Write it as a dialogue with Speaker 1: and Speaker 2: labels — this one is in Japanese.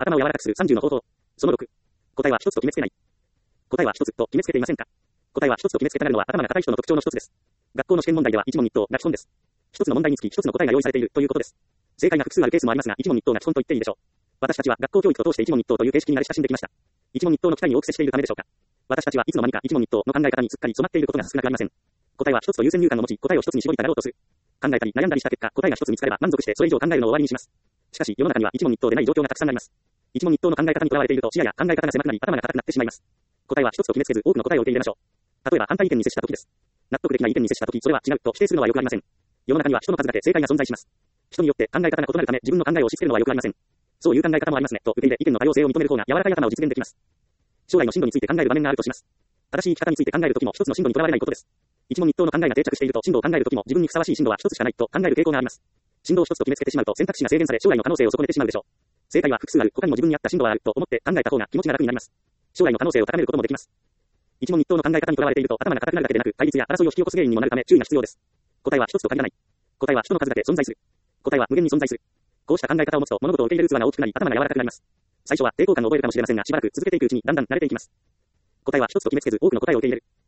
Speaker 1: 頭を柔らかくする30の方法。その6。答えは一つと決めつけない。答えは一つと決めつけていませんか？答えは一つと決めつけたがるのは頭が固い人の特徴の一つです。学校の試験問題では一問一答が基本です。一つの問題につき一つの答えが用意されているということです。正解が複数あるケースもありますが、一問一答が基本と言っていいでしょう。私たちは学校教育を通して一問一答という形式に慣れ親しんできました。一問一答の機会に多く接しているためでしょうか。私たちはいつの間にか一問一答の考え方にすっかり染まっていることが少なくありません。答えは一つと優先入管を持ち、答えを一つに絞りたがろうとする。考えたり悩んだりした結果、答えが一つ見つかれば満足してそれ以上考えるのを終わりにします。しかし世の中には一問一答でない状況がたくさんあります。一問一答の考え方にとらわれていると視野や考え方が狭くなり頭が固くなってしまいます。答えは一つと決めつけず多くの答えを受け入れましょう。例えば反対意見に接した時です。納得できない意見に接した時、それは違うと否定するのはよくありません。世の中には人の数だけ正解が存在します。人によって考え方が異なるため自分の考えを押し付けるのはよくありません。そういう考え方もありますねと受け入れ意見の多様性を認める方が柔らかい頭を実現できます。将来の進路について考える場面があるとします。正しい生き方について考えるときも一つの進路にとらわれないことです。一問一答の考えが定着していると進路を考えるときも自分にふさわしい進路は一つしかないと考える傾向があります。進路を一つと決めつけてしまうと選択肢が制限され将来の可能性を損ねてしまうでしょう。正解は複数ある、他にも自分に合った進路はあると思って考えた方が気持ちが楽になります。将来の可能性を高めることもできます。一問一答の考え方にとらわれていると頭が固くなるだけでなく対立や争いを引き起こす原因にもなるため注意が必要です。答えは一つと限らない。答えは人の数だけ存在する。答えは無限に存在する。こうした考え方を持つと物事を受け入れる器が大きくなり頭が柔らかくなります。最初は抵抗感を覚えるかもしれませんがしばらく続けていくうちにだんだん慣れていきます。答えは一つと決めつけず多くの答えを受け入れる。